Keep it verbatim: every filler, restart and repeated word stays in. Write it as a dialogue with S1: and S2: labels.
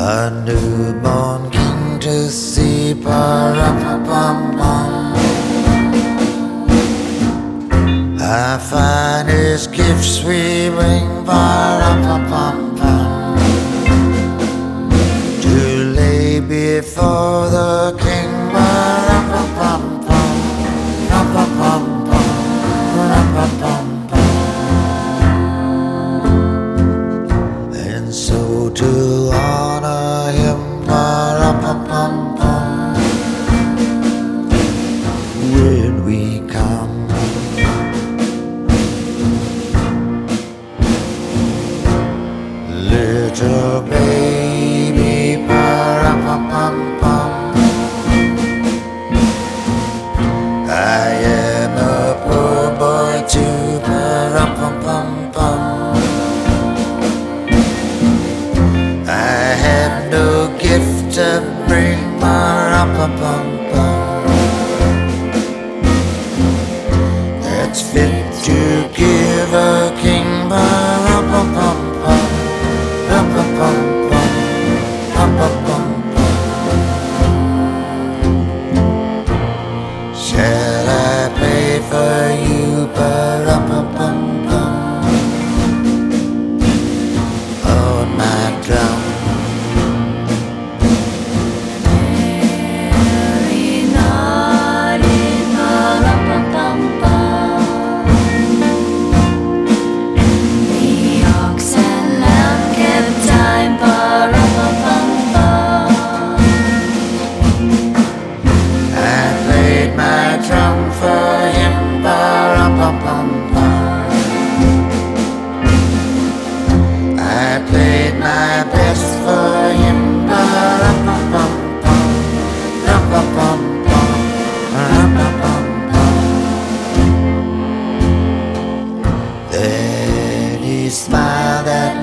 S1: A newborn king to see, pa-rum-pa-pum-pum. Our finest gifts we bring, pa-rum-pa-pum-pum, to lay before the king, pa-rum-pa-pum-pum, rum-pa-pum-pum, rum-pa-pum-pum. And so to honor him, pa-rum-pa-pum-pum, when we come. Little baby, pa-rum-pa-pum-pum, I am a poor boy too, pa-rum-pa-pum-pum. I have no gift to bring, pa-rum-pa-pum-pum, that's fit to give a king, pa-rum-pa-pum-pum, rum-pa-pum-pum, rum-pa-pum-pum. Shall I play for you, pa-rum-pa-pum-pum, on my drum? I played my best for him, pa-rum-pa-pum-pum, rum-pa-pum-pum, rum-pa-pum-pum. Then he smiled at me.